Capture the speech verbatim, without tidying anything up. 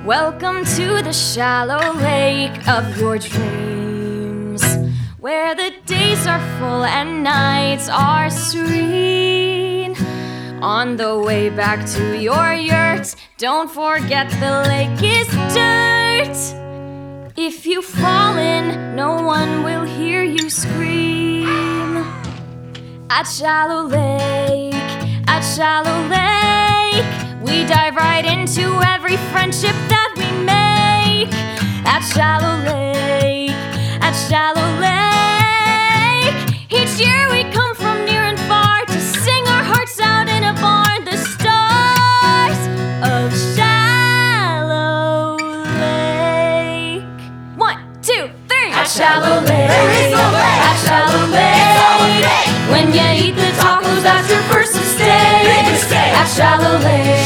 Welcome to the shallow lake of your dreams, where the days are full and nights are serene. On the way back to your yurt, don't forget the lake is dirt. If you fall in, no one will hear you scream. At Shallow Lake, at Shallow Lake, we dive right into every friendship that we make. At Shallow Lake, at Shallow Lake, each year we come from near and far to sing our hearts out in a barn. The stars of Shallow Lake. One, two, three. At Shallow Lake, there is no lake. At Shallow Lake, when you eat the tacos, that's your first mistake. Big mistake. At Shallow Lake.